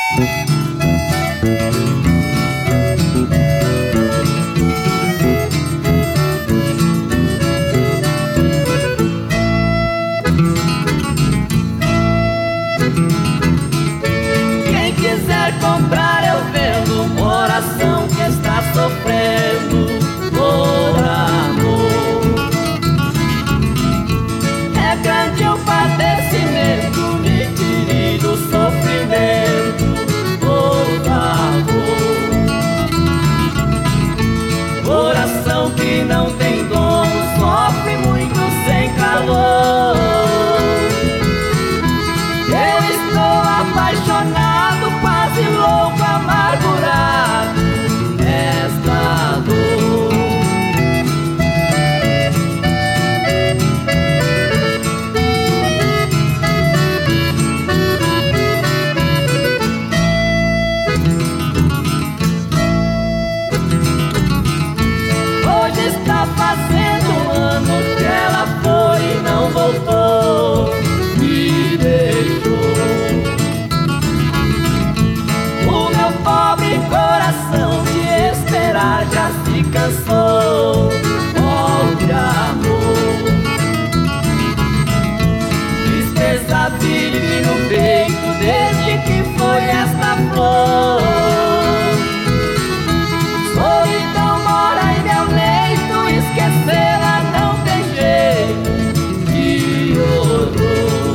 Quem quiser comprar eu vendo um coração que está sofrendo por amor. É grande o padecimento, me tire do sofrimento, por favor. Coração que não tem dono, sofre muito sem calor. Eu estou apaixonado, quase louco, amargurado nesta dor. Hoje está fazendo anos que ela foi e não voltou, me deixou. O meu pobre coração de esperar já se cansou. Pobre amor, tristeza vive no peito desde que foi esta flor. Solidão mora em meu leito, esquecê-la não tem jeito, que horror.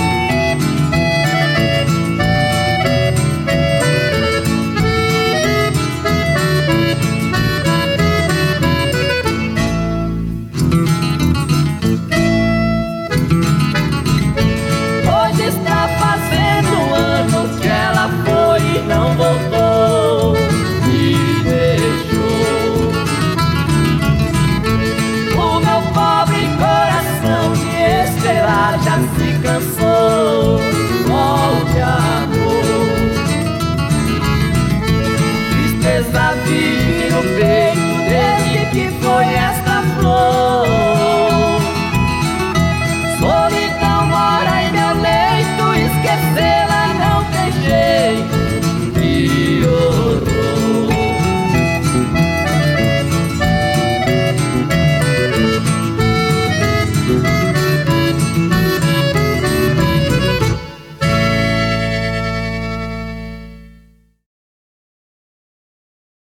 Hoje está fazendo anos que ela foi e não voltou, me deixou. O meu pobre coração de esperar já se cansou.